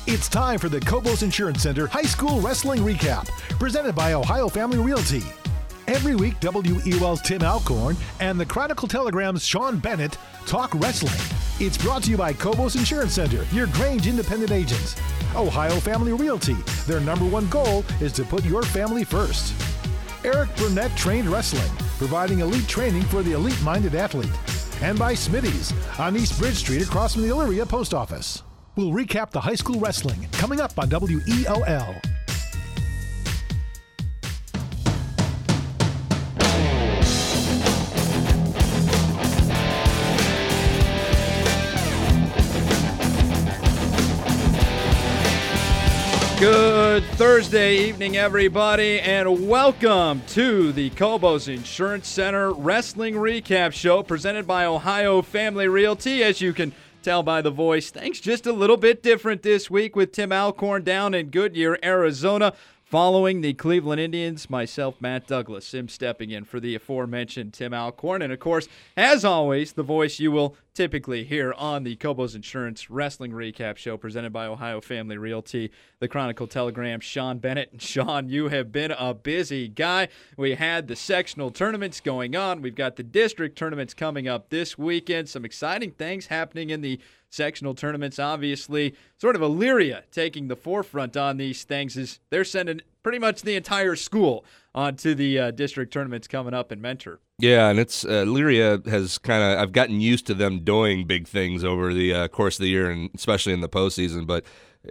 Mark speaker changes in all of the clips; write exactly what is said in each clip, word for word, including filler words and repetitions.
Speaker 1: It's time for the Cobos Insurance Center High School Wrestling Recap, presented by Ohio Family Realty. Every week, W E O L's Tim Alcorn and the Chronicle Telegram's Sean Bennett talk wrestling. It's brought to you by Cobos Insurance Center, your Grange independent agents. Ohio Family Realty, their number one goal is to put your family first. Eric Burnett Trained Wrestling, providing elite training for the elite-minded athlete. And by Smitty's on East Bridge Street across from the Elyria Post Office. We'll recap the high school wrestling coming up on W E O L.
Speaker 2: Good Thursday evening, everybody, and welcome to the Cobos Insurance Center Wrestling Recap Show presented by Ohio Family Realty. As you can tell by the voice, things just a little bit different this week with Tim Alcorn down in Goodyear, Arizona. Following the Cleveland Indians, myself, Matt Douglas, him stepping in for the aforementioned Tim Alcorn. And, of course, as always, the voice you will typically hear on the Cobos Insurance Wrestling Recap Show presented by Ohio Family Realty, the Chronicle Telegram, Sean Bennett. And, Sean, you have been a busy guy. We had the sectional tournaments going on. We've got the district tournaments coming up this weekend. Some exciting things happening in the sectional tournaments. Obviously, sort of Elyria taking the forefront on these things as they're sending pretty much the entire school onto the uh, district tournaments coming up in Mentor.
Speaker 3: Yeah, and it's uh, Elyria has kind of, I've gotten used to them doing big things over the uh, course of the year, and especially in the postseason, but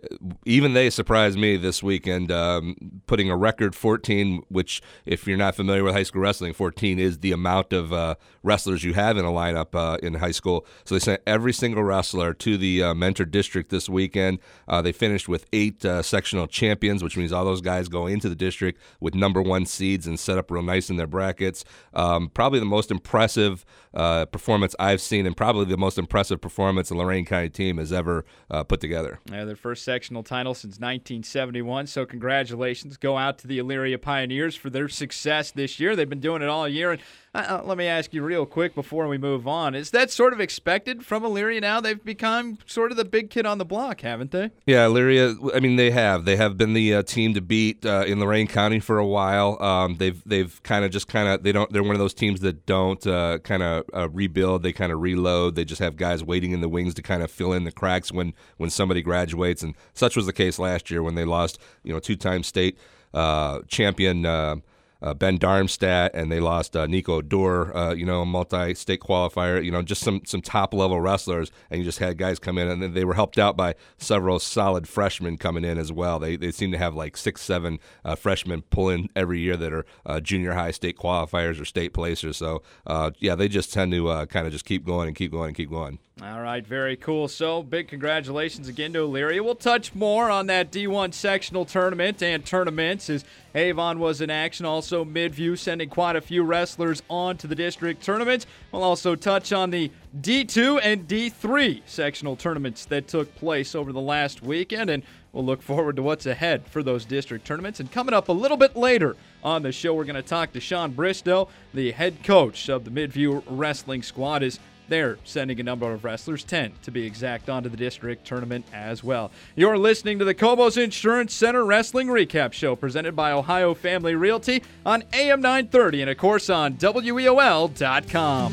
Speaker 3: even they surprised me this weekend, um, putting a record fourteen, which, if you're not familiar with high school wrestling, fourteen is the amount of uh, wrestlers you have in a lineup uh, in high school. So they sent every single wrestler to the uh, Mentor district this weekend. Uh, they finished with eight uh, sectional champions, which means all those guys go into the district with number one seeds and set up real nice in their brackets. Um, probably the most impressive uh, performance I've seen, and probably the most impressive performance a Lorain County team has ever uh, put together.
Speaker 2: Yeah, their first sectional title since nineteen seventy-one, so congratulations go out to the Elyria Pioneers for their success this year. They've been doing it all year. And uh, let me ask you real quick before we move on, is that sort of expected from Elyria now? They've become sort of the big kid on the block, haven't they?
Speaker 3: Yeah, Elyria, I mean, they have. They have been the uh, team to beat uh, in Lorain County for a while. Um, they've they've kind of just kind of, they don't, they're one of those teams that don't uh, kind of uh, rebuild. They kind of reload. They just have guys waiting in the wings to kind of fill in the cracks when, when somebody graduates. And such was the case last year when they lost, you know, two-time state uh, champion uh, uh, Ben Darmstadt, and they lost uh, Nico Dorr, uh, you know, a multi-state qualifier, you know, just some some top-level wrestlers, and you just had guys come in, and then they were helped out by several solid freshmen coming in as well. They they seem to have like six, seven uh, freshmen pull in every year that are uh, junior high state qualifiers or state placers. So, uh, yeah, they just tend to uh, kind of just keep going and keep going and keep going.
Speaker 2: All right, very cool. So, big congratulations again to Elyria. We'll touch more on that D one sectional tournament and tournaments as Avon was in action. Also, Midview sending quite a few wrestlers on to the district tournaments. We'll also touch on the D two and D three sectional tournaments that took place over the last weekend, and we'll look forward to what's ahead for those district tournaments. And coming up a little bit later on the show, we're going to talk to Sean Bristow, the head coach of the Midview wrestling squad, as they're sending a number of wrestlers, ten to be exact, onto the district tournament as well. You're listening to the Cobos Insurance Center Wrestling Recap Show presented by Ohio Family Realty on A M nine thirty and, of course, on W E O L dot com.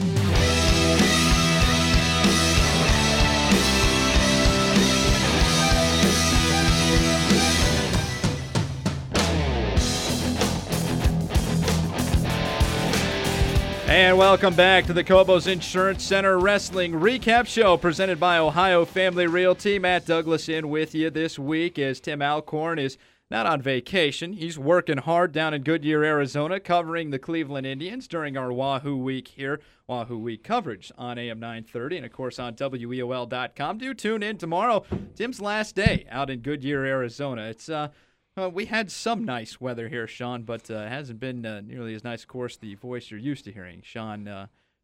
Speaker 2: And welcome back to the Cobos Insurance Center Wrestling Recap Show presented by Ohio Family Realty. Matt Douglas in with you this week as Tim Alcorn is not on vacation. He's working hard down in Goodyear, Arizona, covering the Cleveland Indians during our Wahoo Week here, Wahoo Week coverage on A M nine thirty and, of course, on W E O L dot com. Do tune in tomorrow. Tim's last day out in Goodyear, Arizona. It's uh. Uh, we had some nice weather here, Sean, but uh, it hasn't been uh, nearly as nice, of course, the voice you're used to hearing. Sean uh,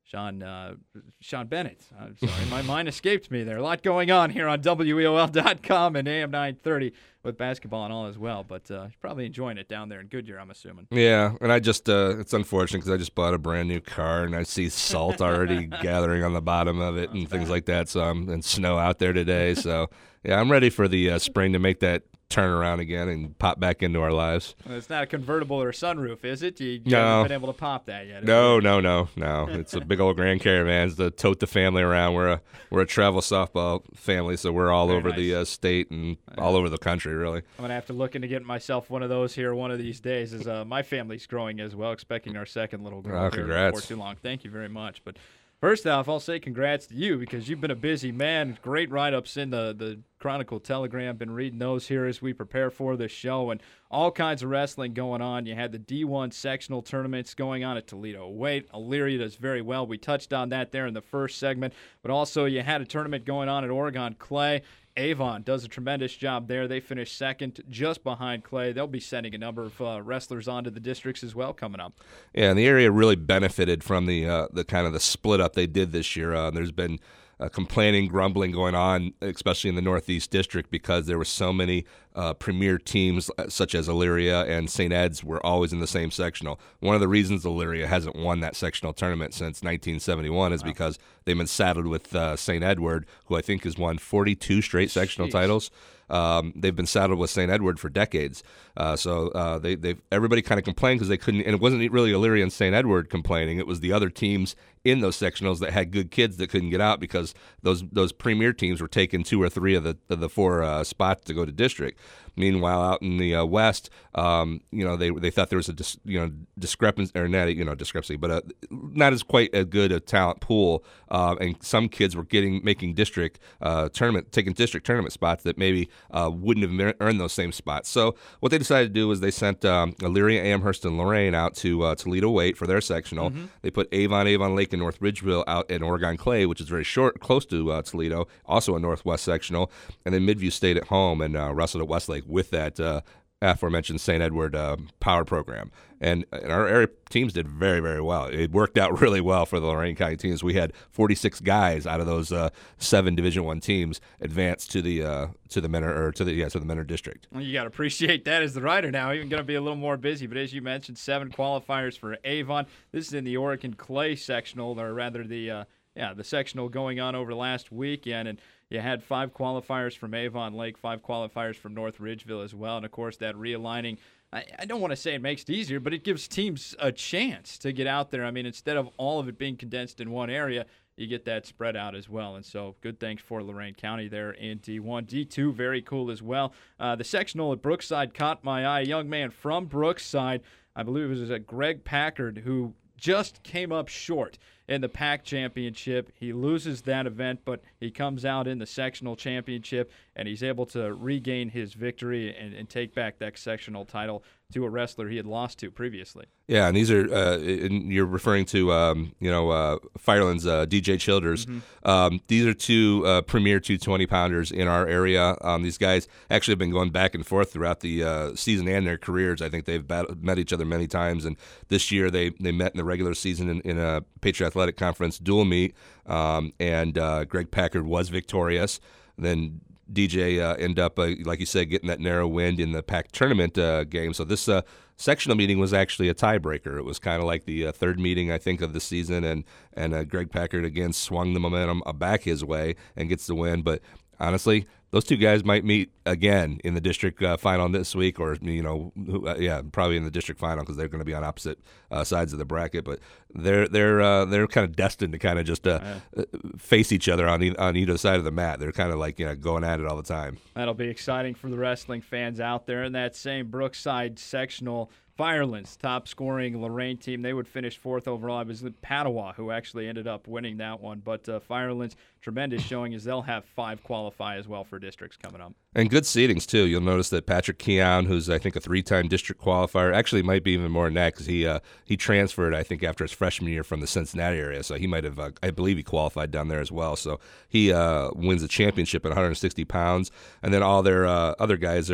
Speaker 2: Sean uh, Sean Bennett. I'm sorry, my mind escaped me there. A lot going on here on W E O L dot com and A M nine thirty with basketball and all as well. But uh, you're probably enjoying it down there in Goodyear, I'm assuming.
Speaker 3: Yeah, and I just, uh, it's unfortunate because I just bought a brand new car and I see salt already gathering on the bottom of it and things like that. So I'm and snow out there today. So yeah, I'm ready for the uh, spring to make that turn around again and pop back into our lives.
Speaker 2: Well, it's not a convertible or a sunroof, is it? You, you
Speaker 3: no.
Speaker 2: haven't been able to pop that yet.
Speaker 3: No, no, no, no. It's a big old Grand Caravan. It's to tote the family around. We're a we're a travel softball family, so we're all
Speaker 2: Very
Speaker 3: over
Speaker 2: nice.
Speaker 3: the uh, state and all over the country, really.
Speaker 2: I'm gonna have to look into getting myself one of those here one of these days. As uh, my family's growing as well, expecting our second little girl
Speaker 3: Oh,
Speaker 2: here
Speaker 3: congrats.
Speaker 2: before too long. Thank you very much. But first off, I'll say congrats to you because you've been a busy man. Great write-ups in the, the Chronicle Telegram. Been reading those here as we prepare for this show, and all kinds of wrestling going on. You had the D one sectional tournaments going on at Toledo Wait. Elyria does very well. We touched on that there in the first segment, but also you had a tournament going on at Oregon Clay. Avon does a tremendous job there. They finished second just behind Clay. They'll be sending a number of uh, wrestlers onto the districts as well coming up.
Speaker 3: Yeah, and the area really benefited from the uh, the kind of the split up they did this year. Uh, there's been uh, complaining, grumbling going on, especially in the Northeast District, because there were so many uh, premier teams such as Elyria and Saint Ed's were always in the same sectional. One of the reasons Elyria hasn't won that sectional tournament since nineteen seventy-one is wow. because they've been saddled with uh, Saint Edward, who I think has won forty-two straight sectional Jeez. titles. Um, they've been saddled with Saint Edward for decades. Uh, so uh, they they everybody kind of complained because they couldn't, and it wasn't really Elyria and Saint Edward complaining. It was the other teams in those sectionals that had good kids that couldn't get out because those those premier teams were taking two or three of the of the four uh, spots to go to district. Meanwhile, out in the uh, West, um, you know, they they thought there was a dis, you know discrepancy or not you know discrepancy, but uh, not as quite a good a talent pool, uh, and some kids were getting making district uh, tournament taking district tournament spots that maybe uh, wouldn't have earned those same spots. So what they decided to do was they sent um, Elyria, Amherst, and Lorain out to uh, Toledo Wait for their sectional. Mm-hmm. They put Avon, Avon Lake, and North Ridgeville out in Oregon Clay, which is very short, close to uh, Toledo, also a Northwest sectional, and then Midview stayed at home and uh, wrestled at Westlake with that uh, aforementioned Saint Edward uh, power program. And, and our area teams did very, very well. It worked out really well for the Lorain County teams. We had forty-six guys out of those uh, seven Division One teams advance to the uh, to the Menor or to the yeah to the Menor district.
Speaker 2: Well, you got to appreciate that as the writer now. Even going to be a little more busy, but as you mentioned, seven qualifiers for Avon. This is in the Oregon Clay sectional, or rather the uh, yeah the sectional going on over last weekend, and you had five qualifiers from Avon Lake, five qualifiers from North Ridgeville as well, and of course that realigning. I, I don't want to say it makes it easier, but it gives teams a chance to get out there. I mean, instead of all of it being condensed in one area, you get that spread out as well. And so good thanks for Lorain County there in D one. D two, very cool as well. Uh, the sectional at Brookside caught my eye. A young man from Brookside, I believe it was a Greg Packard, who just came up short in the PAC championship. He loses that event, but he comes out in the sectional championship, and he's able to regain his victory and, and take back that sectional title to a wrestler he had lost to previously.
Speaker 3: Yeah, and these are uh, and you're referring to um, you know uh, Fireland's uh, D J Childers. Mm-hmm. Um, these are two uh, premier two twenty pounders in our area. Um, these guys actually have been going back and forth throughout the uh, season and their careers. I think they've battled, met each other many times, and this year they, they met in the regular season in, in a Patriot Athletic Conference dual meet, um, and uh, Greg Packard was victorious. Then D J uh, ended up, uh, like you said, getting that narrow win in the PAC tournament uh, game. So this uh, sectional meeting was actually a tiebreaker. It was kind of like the uh, third meeting, I think, of the season, and and uh, Greg Packard again swung the momentum back his way and gets the win. But honestly, those two guys might meet again in the district uh, final this week, or you know, uh, yeah, probably in the district final because they're going to be on opposite uh, sides of the bracket. But they're they're uh, they're kind of destined to kind of just uh, yeah. face each other on e- on either side of the mat. They're kind of like you know going at it all the time.
Speaker 2: That'll be exciting for the wrestling fans out there. In that same Brookside sectional, Firelands, top scoring Lorain team, they would finish fourth overall. It was Padua who actually ended up winning that one. But uh, Firelands, tremendous showing as they'll have five qualify as well for districts coming up.
Speaker 3: And good seedings, too. You'll notice that Patrick Keown, who's, I think, a three-time district qualifier, actually might be even more than that because he, uh, he transferred, I think, after his freshman year from the Cincinnati area. So he might have, uh, I believe he qualified down there as well. So he uh, wins a championship at one hundred sixty pounds. And then all their uh, other guys are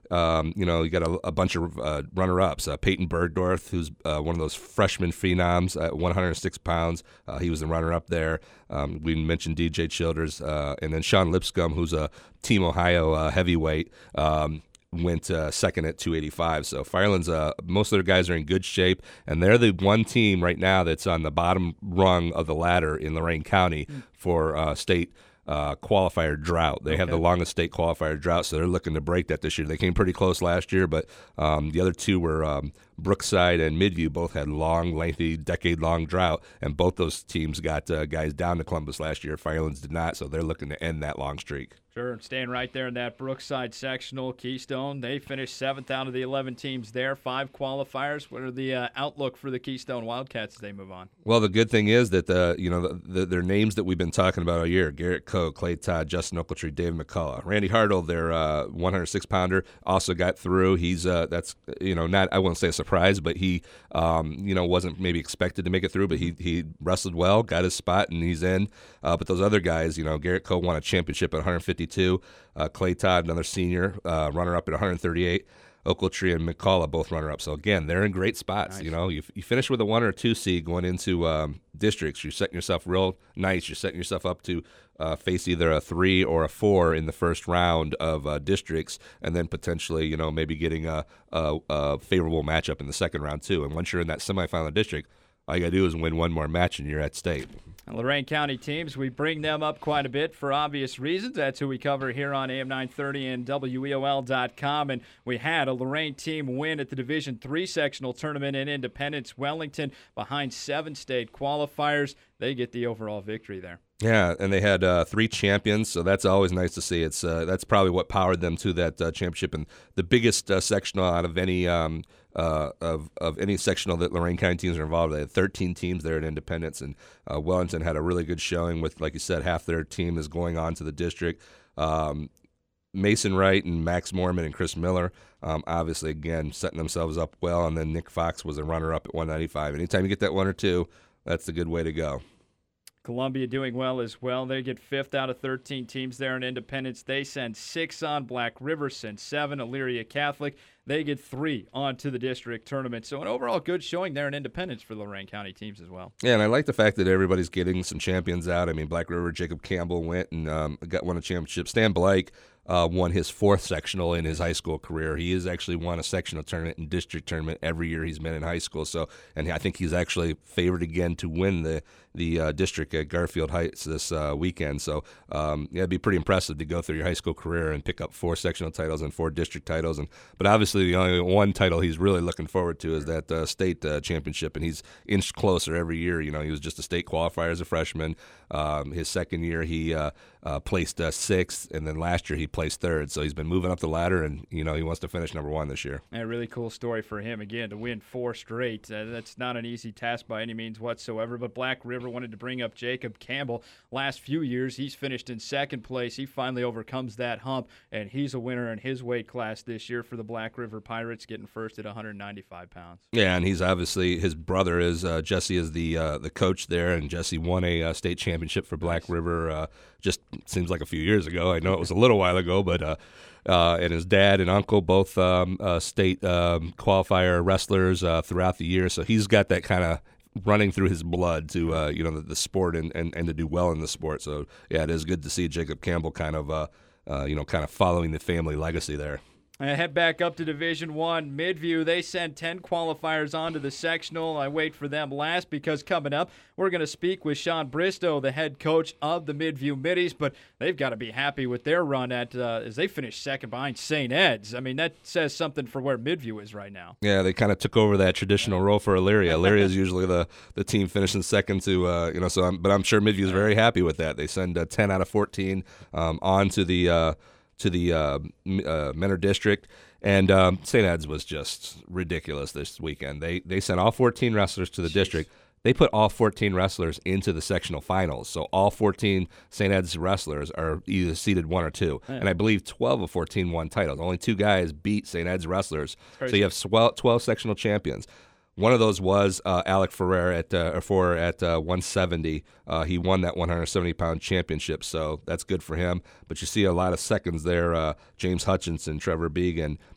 Speaker 3: Um, you know, you got a, a bunch of uh, runner-ups. Uh, Peyton Bergdorf, who's uh, one of those freshman phenoms at one hundred six pounds. Uh, he was the runner-up there. Um, we mentioned D J Childers, uh, and then Sean Lipscomb, who's a Team Ohio uh, heavyweight. Um, went uh, second at two eighty-five. So Fireland's, uh, most of their guys are in good shape, and they're the one team right now that's on the bottom rung of the ladder in Lorain County mm. for uh, state uh, qualifier drought. They okay. have the longest state qualifier drought, so they're looking to break that this year. They came pretty close last year, but um, the other two were um, Brookside and Midview both had long, lengthy, decade-long drought, and both those teams got uh, guys down to Columbus last year. Firelands did not, so they're looking to end that long streak.
Speaker 2: Sure, staying right there in that Brookside sectional. Keystone, they finished seventh out of the eleven teams there, five qualifiers. What are the uh, outlook for the Keystone Wildcats as they move on?
Speaker 3: Well, the good thing is that the you know the, the, their names that we've been talking about all year: Garrett Coe, Clay Todd, Justin Ochiltree, David McCullough, Randy Hartle, their uh, one hundred six pounder, also got through. He's uh, that's you know not I won't say a surprise, but he um, you know wasn't maybe expected to make it through, but he he wrestled well, got his spot, and he's in. Uh, but those other guys, you know, Garrett Coe won a championship at one hundred fifty-two. Uh, Clay Todd, another senior, uh, runner-up at one hundred thirty-eight. Ochiltree and McCullough, both runner-up. So, again, they're in great spots. Nice. You know, you, you finish with a one or two seed going into um, districts. You're setting yourself real nice. You're setting yourself up to uh, face either a three or a four in the first round of uh, districts, and then potentially, you know, maybe getting a, a, a favorable matchup in the second round, too. And once you're in that semifinal district, all you got to do is win one more match, and you're at state.
Speaker 2: Lorain County teams, we bring them up quite a bit for obvious reasons. That's who we cover here on A M nine thirty and W E O L dot com. And we had a Lorain team win at the Division three sectional tournament in Independence, Wellington, behind seven state qualifiers. They get the overall victory there.
Speaker 3: Yeah, and they had uh, three champions, so that's always nice to see. It's uh, that's probably what powered them to that uh, championship, and the biggest uh, sectional out of any um, uh, of of any sectional that Lorain County teams are involved. They had thirteen teams there at Independence, and uh, Wellington had a really good showing with, like you said, half their team is going on to the district. Um, Mason Wright and Max Mormon and Chris Miller, um, obviously, again, setting themselves up well, and then Nick Fox was a runner-up at one ninety-five. Anytime you get that one or two, that's a good way to go.
Speaker 2: Columbia doing well as well. They get fifth out of thirteen teams there in Independence. They send six on. Black River sends seven. Elyria Catholic, they get three on to the district tournament. So an overall good showing there in Independence for Lorain County teams as well.
Speaker 3: Yeah, and I like the fact that everybody's getting some champions out. I mean, Black River, Jacob Campbell went and um, got won a championship. Stan Blake Uh, won his fourth sectional in his high school career. He has actually won a sectional tournament and district tournament every year he's been in high school. So, and I think he's actually favored again to win the the uh, district at Garfield Heights this uh, weekend. So, um, yeah, it'd be pretty impressive to go through your high school career and pick up four sectional titles and four district titles. And but obviously, the only one title he's really looking forward to is that uh, state uh, championship, and he's inched closer every year. You know, he was just a state qualifier as a freshman. Um, his second year, he uh, uh, placed uh, sixth, and then last year he placed third. So he's been moving up the ladder, and you know he wants to finish number one this year.
Speaker 2: A really cool story for him again to win four straight. Uh, that's not an easy task by any means whatsoever. But Black River wanted to bring up Jacob Campbell. Last few years, he's finished in second place. He finally overcomes that hump, and he's a winner in his weight class this year for the Black River Pirates, getting first at one hundred ninety-five pounds.
Speaker 3: Yeah, and he's obviously his brother is uh, Jesse is the uh, the coach there, and Jesse won a uh, state championship for Black nice. River. Uh, just seems like a few years ago. I know it was a little while ago, but uh, uh, and his dad and uncle both um, uh, state um, qualifier wrestlers uh, throughout the year. So he's got that kind of running through his blood to uh, you know the, the sport and, and, and to do well in the sport. So yeah, it is good to see Jacob Campbell kind of uh, uh, you know kind of following the family legacy there.
Speaker 2: I head back up to Division One. Midview, they send ten qualifiers onto the sectional. I wait for them last because coming up, we're going to speak with Sean Bristow, the head coach of the Midview Middies, but they've got to be happy with their run at uh, as they finished second behind Saint Ed's. I mean, that says something for where Midview is right now.
Speaker 3: Yeah, they kind of took over that traditional role for Elyria. Elyria is usually the, the team finishing second to, uh, you know, so I'm, but I'm sure Midview is very happy with that. They send uh, ten out of fourteen um, on to the uh, to the uh, uh, Menor District. And um, Saint Ed's was just ridiculous this weekend. They they sent all fourteen wrestlers to the Jeez. district. They put all fourteen wrestlers into the sectional finals. So all fourteen Saint Ed's wrestlers are either seeded one or two. Man. And I believe twelve of fourteen won titles. Only two guys beat Saint Ed's wrestlers. So you have twelve sectional champions. One of those was uh, Alec Ferrer at uh, for at uh, one seventy. Uh, he won that one hundred seventy pound championship, so that's good for him. But you see a lot of seconds there: uh, James Hutchinson, Trevor Began,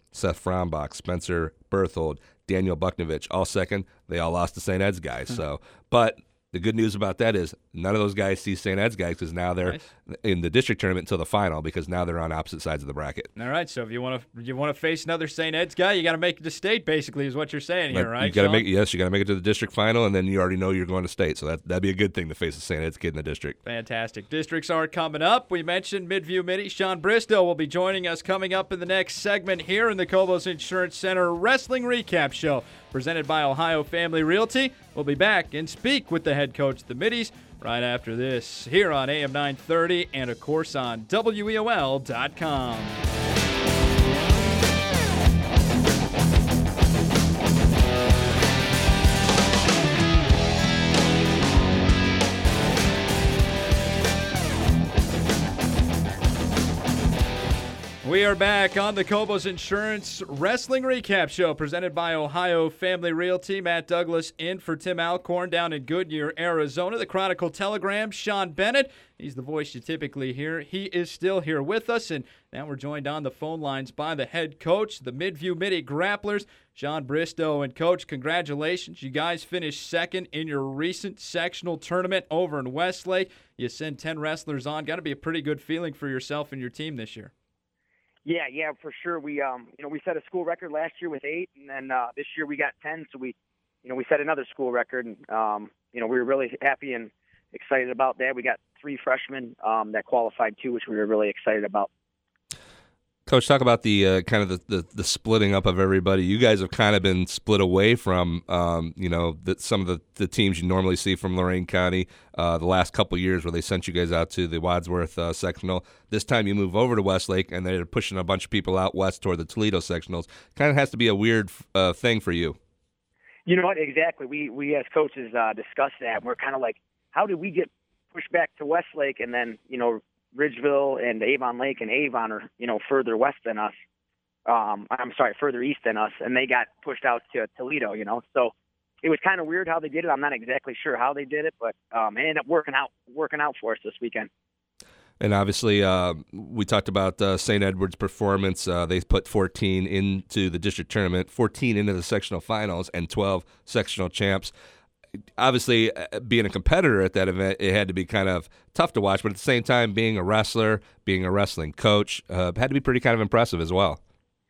Speaker 3: Seth Frombach, Spencer Berthold, Daniel Buknovich, all second. They all lost to Saint Ed's guys. So, but the good news about that is none of those guys see Saint Ed's guys because now they're
Speaker 2: Nice.
Speaker 3: in the district tournament until the final because now they're on opposite sides of the bracket.
Speaker 2: All right, so if you want to you want to face another Saint Ed's guy, you got to make it to state. Basically, is what you're saying here,
Speaker 3: But
Speaker 2: right?
Speaker 3: You got to
Speaker 2: Sean?
Speaker 3: make yes, you got to make it to the district final, and then you already know you're going to state. So that that'd be a good thing to face a Saint Ed's kid in the district.
Speaker 2: Fantastic. Districts are coming up. We mentioned Midview Midi. Sean Bristow will be joining us coming up in the next segment here in the Cobos Insurance Center Wrestling Recap Show, presented by Ohio Family Realty. We'll be back and speak with the head coach of the Middies right after this here on A M nine thirty and, of course, on W E O L dot com. We are back on the Cobos Insurance Wrestling Recap Show presented by Ohio Family Realty. Matt Douglas in for Tim Alcorn down in Goodyear, Arizona. The Chronicle Telegram, Sean Bennett. He's the voice you typically hear. He is still here with us, and now we're joined on the phone lines by the head coach, the Midview Midi Grapplers, Sean Bristow. And, Coach, congratulations. You guys finished second in your recent sectional tournament over in Westlake. You send ten wrestlers on. Got to be a pretty good feeling for yourself and your team this year.
Speaker 4: Yeah, yeah, for sure. We, um, you know, we set a school record last year with eight, and then uh, this year we got ten. So we, you know, we set another school record, and um, you know, we were really happy and excited about that. We got three freshmen um, that qualified too, which we were really excited about.
Speaker 3: Coach, talk about the uh, kind of the, the, the splitting up of everybody. You guys have kind of been split away from, um, you know, the, some of the, the teams you normally see from Lorain County uh, the last couple of years where they sent you guys out to the Wadsworth uh, sectional. This time you move over to Westlake, and they're pushing a bunch of people out west toward the Toledo sectionals. Kind of has to be a weird uh, thing for you.
Speaker 4: You know what? Exactly. We, we as coaches uh, discussed that. We're kind of like, how did we get pushed back to Westlake, and then, you know, Ridgeville and Avon Lake and Avon are, you know, further west than us. Um, I'm sorry, further east than us, and they got pushed out to Toledo, you know. So it was kind of weird how they did it. I'm not exactly sure how they did it, but um, it ended up working out working out for us this weekend.
Speaker 3: And obviously, uh, we talked about uh, Saint Edward's performance. Uh, they put fourteen into the district tournament, fourteen into the sectional finals, and twelve sectional champs. Obviously, being a competitor at that event, it had to be kind of tough to watch. But at the same time, being a wrestler, being a wrestling coach, uh, had to be pretty kind of impressive as well.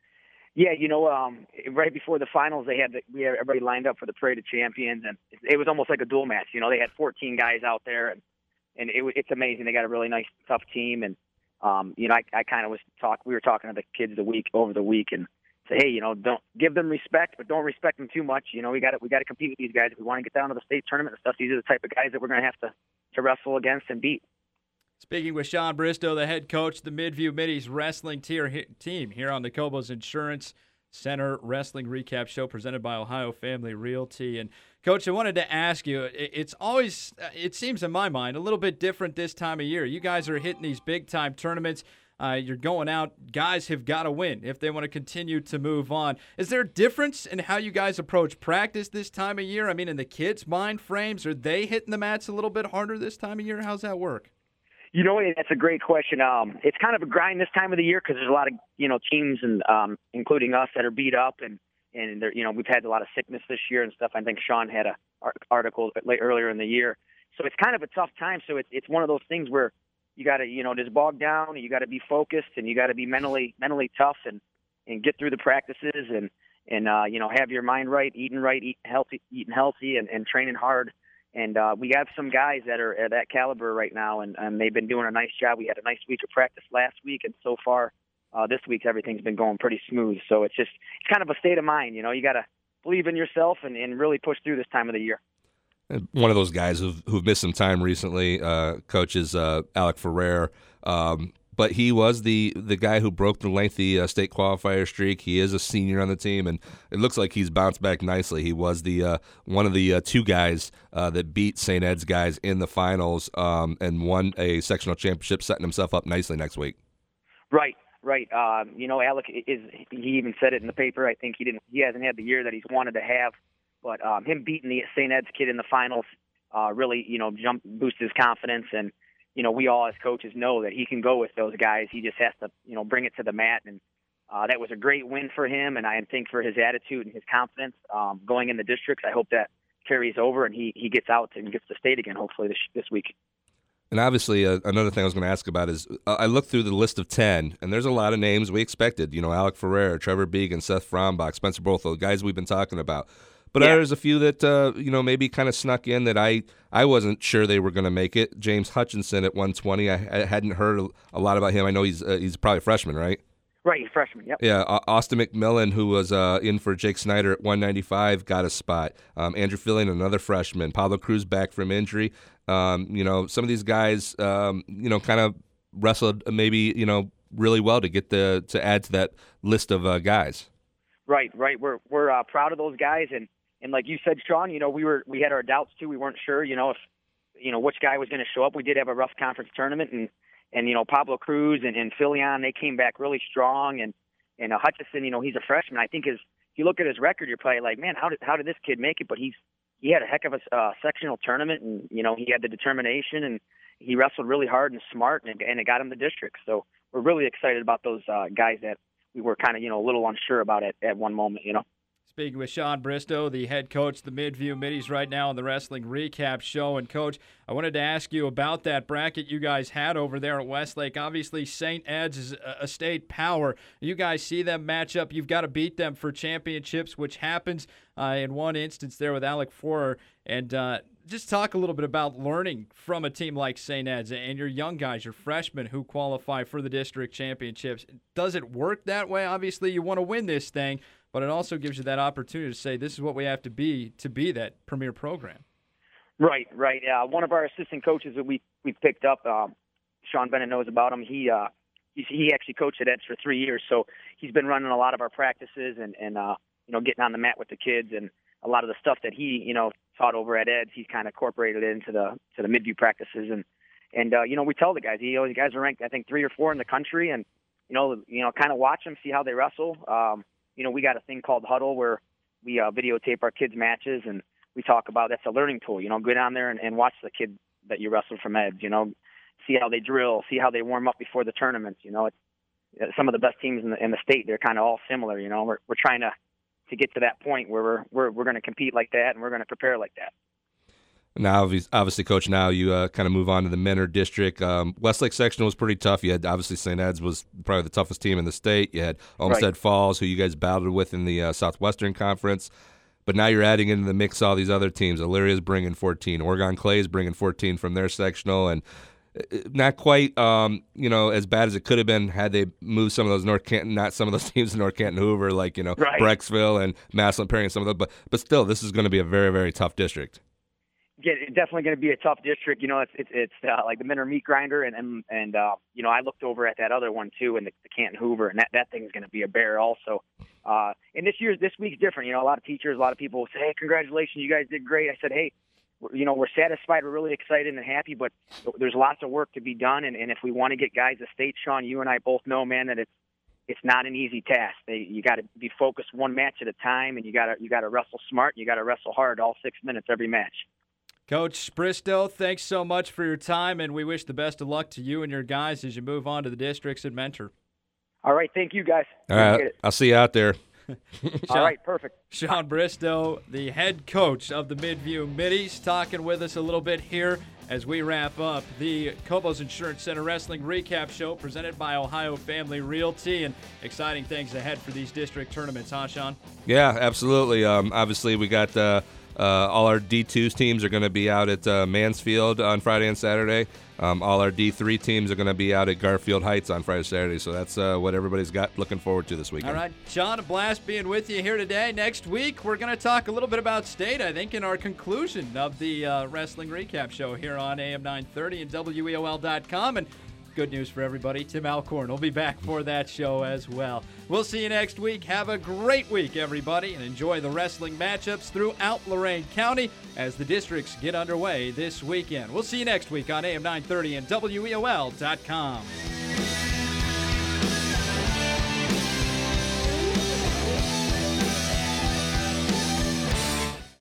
Speaker 4: Yeah, you know, um, right before the finals, they had the, we had everybody lined up for the Parade of Champions, and it was almost like a dual match. You know, they had fourteen guys out there, and and it, it's amazing. They got a really nice, tough team, and um, you know, I, I kind of was talk. We were talking to the kids the week over the week, and say, hey, you know, don't give them respect, but don't respect them too much. You know, we got to we got to compete with these guys if we want to get down to the state tournament and stuff. These are the type of guys that we're going to have to to wrestle against and beat.
Speaker 2: Speaking with Sean Bristow, the head coach of the Midview Middies wrestling tier, team here on the Cobos Insurance Center Wrestling Recap Show presented by Ohio Family Realty. And, Coach, I wanted to ask you, it's always, it seems in my mind, a little bit different this time of year. You guys are hitting these big-time tournaments. Uh, you're going out. Guys have got to win if they want to continue to move on. Is there a difference in how you guys approach practice this time of year? I mean, in the kids' mind frames, are they hitting the mats a little bit harder this time of year? How's that work?
Speaker 4: You know, that's a great question. Um, it's kind of a grind this time of the year because there's a lot of, you know, teams and um, including us that are beat up, and and you know, we've had a lot of sickness this year and stuff. I think Sean had a article late earlier in the year, so it's kind of a tough time. So it's it's one of those things where you got to, you know, just bog down, and you got to be focused, and you got to be mentally mentally tough, and and get through the practices, and and uh, you know, have your mind right, eating right, eating healthy, eating healthy, and, and training hard. And uh, we have some guys that are at that caliber right now, and, and they've been doing a nice job. We had a nice week of practice last week, and so far uh, this week everything's been going pretty smooth. So it's just it's kind of a state of mind, you know. You got to believe in yourself and, and really push through this time of the year.
Speaker 3: One of those guys who've, who've missed some time recently, uh, coach, is uh, Alec Ferrer. Um, but he was the, the guy who broke the lengthy uh, state qualifier streak. He is a senior on the team, and it looks like he's bounced back nicely. He was the uh, one of the uh, two guys uh, that beat Saint Ed's guys in the finals um, and won a sectional championship, setting himself up nicely next week.
Speaker 4: Right, right. Um, you know, Alec is. He even said it in the paper. I think he didn't. He hasn't had the year that he's wanted to have, but um, him beating the Saint Ed's kid in the finals uh, really, you know, jump boosted his confidence. And you know, we all as coaches know that he can go with those guys. He just has to, you know, bring it to the mat. And uh, that was a great win for him, and I think for his attitude and his confidence um, going in the districts, I hope that carries over and he, he gets out and gets to state again hopefully this, this week.
Speaker 3: And obviously, uh, another thing I was going to ask about is uh, I looked through the list of ten, and there's a lot of names we expected. You know, Alec Ferrer, Trevor Began, Seth Frombach, Spencer Borthold, guys we've been talking about. But
Speaker 4: yeah.
Speaker 3: there's a few that, uh, you know, maybe kind of snuck in that I, I wasn't sure they were going to make it. James Hutchinson at one twenty. I, I hadn't heard a lot about him. I know he's uh, he's probably a freshman, right?
Speaker 4: Right, he's a freshman, yep.
Speaker 3: Yeah, uh, Austin McMillan, who was uh, in for Jake Snyder at one ninety-five, got a spot. Um, Andrew Fillion, another freshman. Pablo Cruz back from injury. Um, you know, some of these guys, um, you know, kind of wrestled maybe, you know, really well to get the to add to that list of uh, guys.
Speaker 4: Right, right. We're we're uh, proud of those guys, and, and like you said, Sean, you know, we were we had our doubts too. We weren't sure, you know, if you know which guy was going to show up. We did have a rough conference tournament, and. And, you know, Pablo Cruz and, and Fillion, they came back really strong. And, and uh, Hutchison, you know, he's a freshman. I think his, if you look at his record, you're probably like, man, how did how did this kid make it? But he's he had a heck of a uh, sectional tournament, and, you know, he had the determination, and he wrestled really hard and smart, and, and it got him the district. So we're really excited about those uh, guys that we were kind of, you know, a little unsure about at, at one moment, you know.
Speaker 2: Speaking with Sean Bristow, the head coach of the Midview Middies right now on the Wrestling Recap Show. And, Coach, I wanted to ask you about that bracket you guys had over there at Westlake. Obviously, Saint Ed's is a state power. You guys see them match up. You've got to beat them for championships, which happens uh, in one instance there with Alec Forer. And uh, just talk a little bit about learning from a team like Saint Ed's and your young guys, your freshmen who qualify for the district championships. Does it work that way? Obviously, you want to win this thing, but it also gives you that opportunity to say, this is what we have to be to be that premier program.
Speaker 4: Right, right. Uh, one of our assistant coaches that we we picked up, um, Sean Bennett knows about him. He uh, he, he actually coached at Ed's for three years, so he's been running a lot of our practices and and uh, you know getting on the mat with the kids, and a lot of the stuff that he you know taught over at Ed's, he's kind of incorporated into the to the Midview practices, and and uh, you know we tell the guys, you know, the guys are ranked I think three or four in the country, and you know you know kind of watch them, see how they wrestle. Um, You know, we got a thing called Huddle where we uh, videotape our kids' matches, and we talk about that's a learning tool. You know, go down there and, and watch the kid that you wrestle from Ed's. You know, see how they drill, see how they warm up before the tournaments. You know, it's, some of the best teams in the, in the state, they're kind of all similar. You know, we're we're trying to, to get to that point where we're we're we're going to compete like that, and we're going to prepare like that.
Speaker 3: Now, obviously, Coach, now you uh, kind of move on to the Mentor District. Um, Westlake Sectional was pretty tough. You had, obviously, Saint Ed's was probably the toughest team in the state. You had Olmsted
Speaker 4: right.
Speaker 3: Falls, who you guys battled with in the uh, Southwestern Conference. But now you're adding into the mix all these other teams. Illyria's bringing fourteen. Oregon Clay's bringing fourteen from their sectional. And not quite, um, you know, as bad as it could have been had they moved some of those North Canton, not some of those teams in North Canton Hoover, like, you know,
Speaker 4: right.
Speaker 3: Brecksville and Massillon Perry and some of those. But, but still, this is going to be a very, very tough district.
Speaker 4: Yeah, it's definitely going to be a tough district. You know, it's it's, it's uh, like the Mentor Meat Grinder, and and, and uh, you know, I looked over at that other one too, in the, the Canton Hoover, and that, that thing's going to be a bear also. Uh, and this year, this week's different. You know, a lot of teachers, a lot of people will say, "Hey, congratulations, you guys did great." I said, "Hey, we're, you know, we're satisfied, we're really excited and happy, but there's lots of work to be done, and, and if we want to get guys to state, Sean, you and I both know, man, that it's it's not an easy task. They, you got to be focused one match at a time, and you got to you got to wrestle smart, and you got to wrestle hard all six minutes every match."
Speaker 2: Coach Bristow, thanks so much for your time, and we wish the best of luck to you and your guys as you move on to the districts at Mentor.
Speaker 4: All right, thank you, guys.
Speaker 3: All right, I'll see you out there.
Speaker 4: All right, perfect.
Speaker 2: Sean Bristow, the head coach of the Midview Middies, talking with us a little bit here as we wrap up the Cobos Insurance Center Wrestling Recap Show presented by Ohio Family Realty, and exciting things ahead for these district tournaments, huh, Sean?
Speaker 3: Yeah, absolutely. Um, obviously, we got uh, uh, all our D two teams are going to be out at uh, Mansfield on Friday and Saturday. Um, all our D three teams are going to be out at Garfield Heights on Friday and Saturday. So that's uh, what everybody's got looking forward to this weekend.
Speaker 2: All right, Sean, a blast being with you here today. Next week, we're going to talk a little bit about state, I think, in our conclusion of the uh, Wrestling Recap Show here on A M nine thirty and W E O L dot com. And good news for everybody, Tim Alcorn will be back for that show as well. We'll see you next week. Have a great week, everybody, and enjoy the wrestling matchups throughout Lorain County as the districts get underway this weekend. We'll see you next week on A M nine thirty and W E O L dot com.